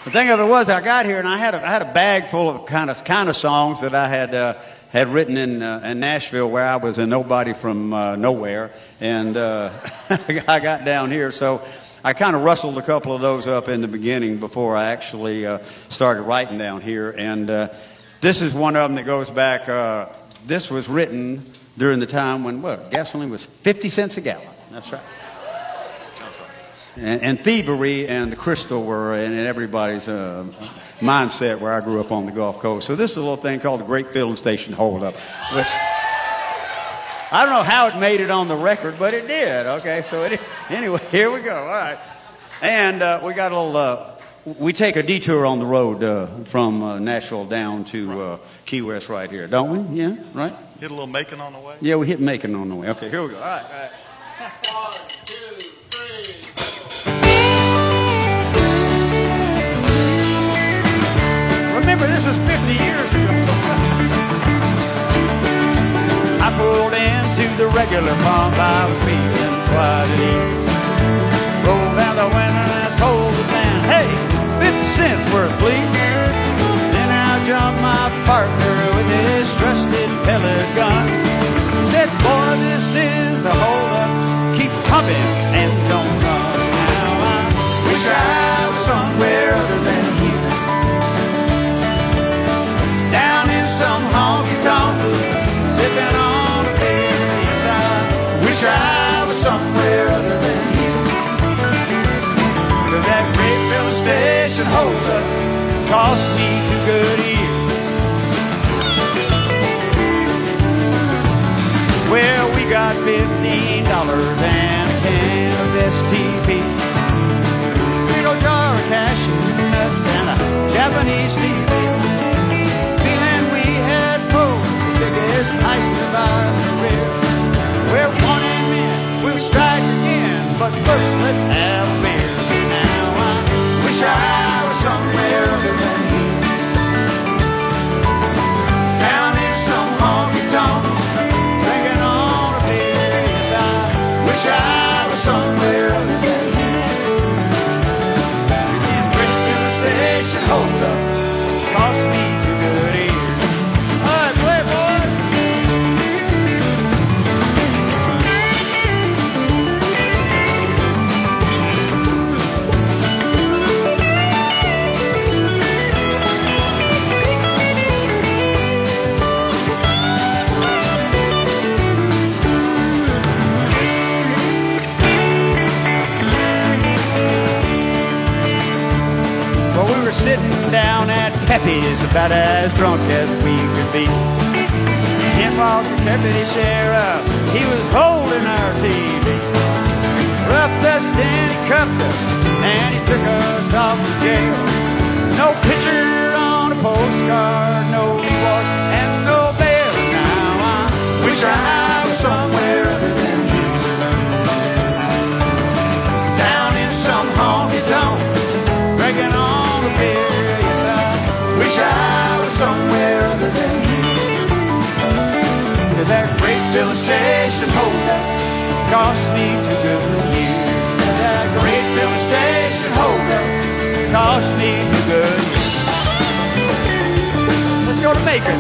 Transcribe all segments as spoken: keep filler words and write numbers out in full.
The thing of it was, I got here and I had a, I had a bag full of kind of kind of songs that I had uh, had written in uh, in Nashville, where I was a nobody from uh, nowhere, and uh, I got down here, so I kind of rustled a couple of those up in the beginning before I actually uh, started writing down here, and uh, this is one of them that goes back. Uh, this was written during the time when what gasoline was fifty cents a gallon. That's right. And, and thievery and the crystal were in everybody's uh, mindset where I grew up on the Gulf Coast. So this is a little thing called the Great Filling Station Holdup. Which, I don't know how it made it on the record, but it did. Okay, so it, anyway, here we go. All right. And uh, we got a little, uh, we take a detour on the road uh, from uh, Nashville down to uh, Key West right here, don't we? Yeah, right? Hit a little Macon on the way? Yeah, we hit Macon on the way. Okay, here we go. All right, all right. One, two, three. Remember, this was fifty years ago. I pulled into the regular pump. I was feeling quite at ease. Rolled down the window and I told the man, hey, fifty cents worth, please. Then out jumped my partner with his trusted pellet gun. He said, boy, this is a holdup. Keep pumping and don't run. Now I wish I was somewhere other than here, down in some honky-tonk, sipping on a beer. Yes, I wish I was somewhere other than here, 'cause that great filling station holdup cost me two good years. Well, we got fifteen dollars and a can of S T P, big old jar of cashew nuts and a Japanese T V. Feeling we had pulled the biggest ice of our career. We're wanting men, we'll strike again, but first let's have a beer. Now I wish I was somewhere other than here, down in some honky-tonk, drinking on a beer. Yes, I wish I was somewhere other than here. This great filling station holdup cost me two good years. All right, play, boy. Well, we were sitting down at Pepe's, about as drunk as we could be. Him off the deputy sheriff, he was holding our T V. Roughed us, then he cuffed us, and he took us off to jail. No picture on a postcard, no reward, and no bail. Now I wish I was somewhere other than here, down in some honky-tonk, drinking on a beer. Yes, I wish I was somewhere other than here, 'cause that great filling station holdup cost me two good years. That great filling station holdup cost me two good years. Let's go to Macon.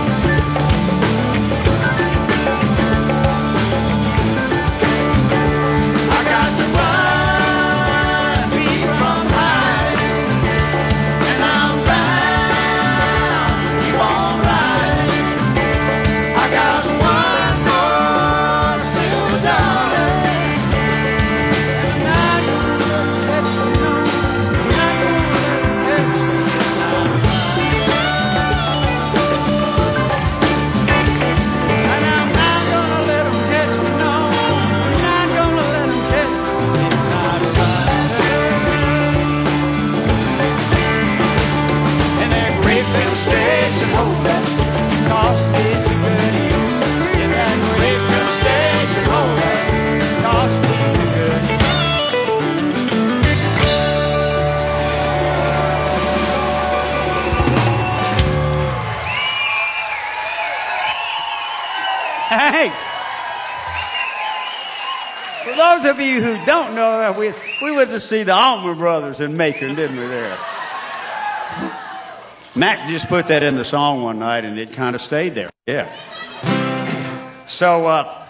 I got to run, keep from hiding, and I'm bound to keep on riding. I got one more silver dollar, and I'm gonna let you know, I'm gonna let you know. And I'm not gonna let 'em catch me, no, I'm not gonna let 'em catch me, not and that great filling station holdup cost me two good years. And that great filling station holdup cost me two good years. Thanks. For those of you who don't know, we we went to see the Allman Brothers in Macon, didn't we? There. Mac just put that in the song one night, and it kind of stayed there. Yeah. So uh,